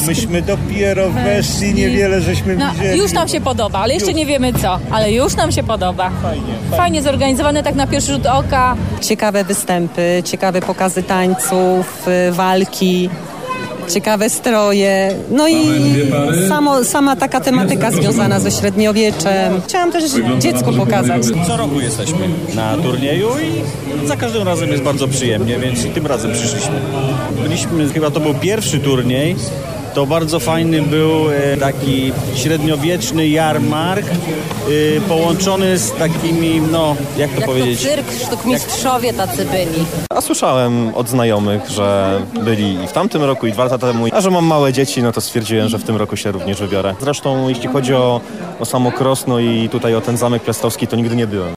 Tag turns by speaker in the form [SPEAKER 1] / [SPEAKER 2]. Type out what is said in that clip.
[SPEAKER 1] Myśmy dopiero weszli, niewiele żeśmy widzieli.
[SPEAKER 2] Już nam się podoba, ale jeszcze nie wiemy co, ale już nam się podoba. Fajnie zorganizowane tak na pierwszy rzut oka.
[SPEAKER 3] Ciekawe występy, ciekawe pokazy tańców, walki, ciekawe stroje, no i sama taka tematyka związana ze średniowieczem. Chciałam też dziecku pokazać.
[SPEAKER 4] Co roku jesteśmy na turnieju i za każdym razem jest bardzo przyjemnie, więc i tym razem przyszliśmy. Chyba to był pierwszy turniej. To bardzo fajny był taki średniowieczny jarmark połączony z takimi, jak to powiedzieć?
[SPEAKER 5] Jak to cyrk, sztukmistrzowie tacy byli.
[SPEAKER 6] A słyszałem od znajomych, że byli i w tamtym roku, i 2 lata temu. A że mam małe dzieci, to stwierdziłem, że w tym roku się również wybiorę. Zresztą jeśli chodzi o samo Krosno i tutaj o ten Zamek Piastowski, to nigdy nie byłem.